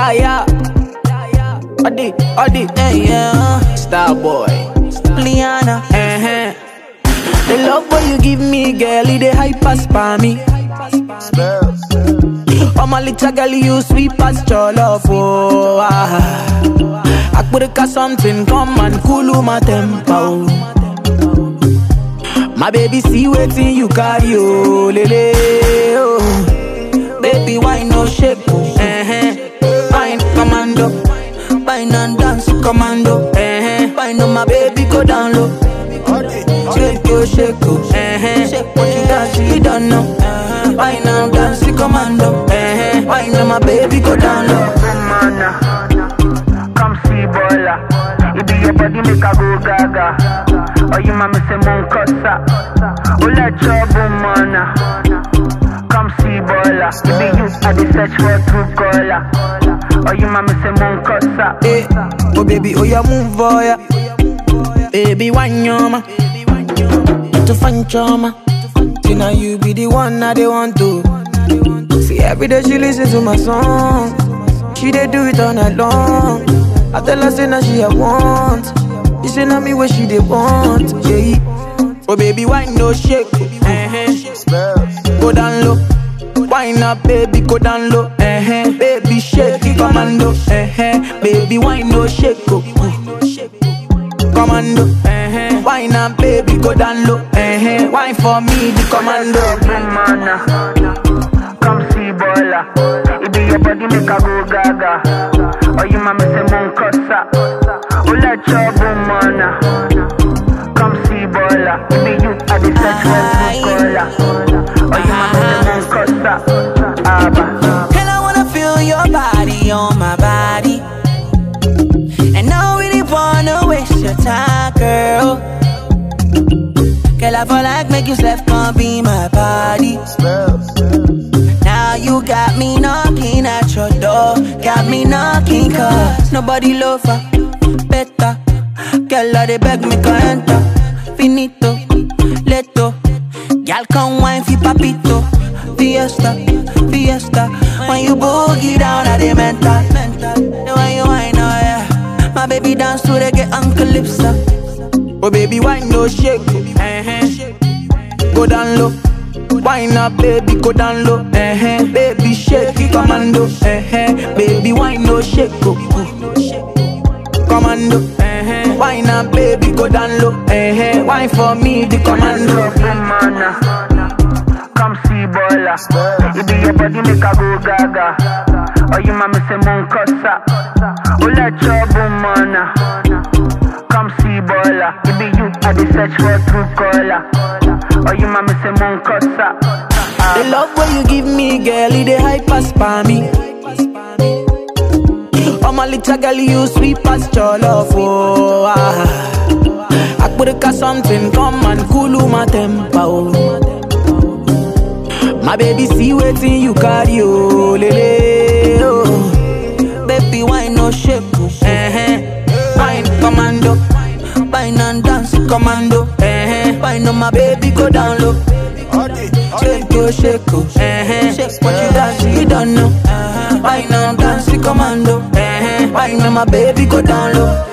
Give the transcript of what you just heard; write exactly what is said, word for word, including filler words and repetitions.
Yeah, yeah. Adi, Adi, Hey, yeah. Star boy. Liana. Uh-huh. The love what you give me, girl, it a hype as for me. Oh my little girl, you sweet as your love, oh ah. I could have something, come and cool my tempo. My baby, see waiting you carry, oh, lele, oh. Baby, why no shake? Uh-huh. Fine, commando. Fine and dance, commando. Uh-huh. Fine on my baby, go down low. Shake yo, shake yo. Uh-huh. Shake what you dance, you don't know. Uh-huh. Fine and dance, commando. Uh-huh. Fine on my baby, go down low. Come see Bola. It be your body make a go gaga. Oh, you mama say mon kosa. Oh, let your mana. Come see Bola. It be you at the search for true caller. Oh, you mama say mon kosa. Hey, oh baby, oh ya move, oh ya. Baby, one yoma. To find trauma. See now you be the one that they want to. See every day she listen to my song. She dey do it all night long. I tell her say now she a want. She say now me what she dey want. Yeah. Oh baby, why no shake? Uh-huh. Go down low. Wine up, baby, go down low. Uh-huh. Baby, shake it, commando. Uh-huh. Baby, why no shake? Oh. Commando. Uh-huh. Wine up, baby, go down low. Uh-huh. Wine for me, the commando. Come see Bola. It be your body make a go gaga. Oh, you mama say mon kosa. Oh, let your mana. Come see Bola. It be you at the search for true caller. Oh, you mama say mon kosa. Abba. And I wanna feel your body on my body. And I really wanna waste your time, girl. Girl, I feel like make yourself come be my body. Now you got me knocking at your door. Got me knocking cause nobody love her better. Girl, I they beg me can enter. Finito, leto. Girl, come wine fi papito. Fiesta, fiesta. When you boogie down at the mental. When you wine, oh yeah. My baby dance to reggae and calypso. Oh baby, why no shake? Uh-huh. Go down low. Wine up, baby, go down low. Uh-huh. Baby, shake it, commando. Uh-huh. Baby, why no shake? Oh. Commando. Uh-huh. Wine up, baby, go down low. Uh-huh. Wine for me, the commando. Come see Bola. It be your body make a go gaga. Oh, you mama say mon kosa. Oh, let your mana. Come see Bola. It be you at the search for true caller. Oh, you mama say mon kosa. The love what you give me, girl, it a hype as for me. Oh my little girl, you sweet as your love, oh ah. I could have something, come and cool my tempo. My baby, see waiting you carry, oh lele, oh. Baby, why no shake? Uh-huh. Wine commando. Wine and dance commando. Uh-huh. Wine on my baby, go down low. Shake yo, shake yo. Uh-huh. Shake what you dance, you don't know. Uh-huh. Wine and dance commando. Uh-huh. Wine on my baby, go down low.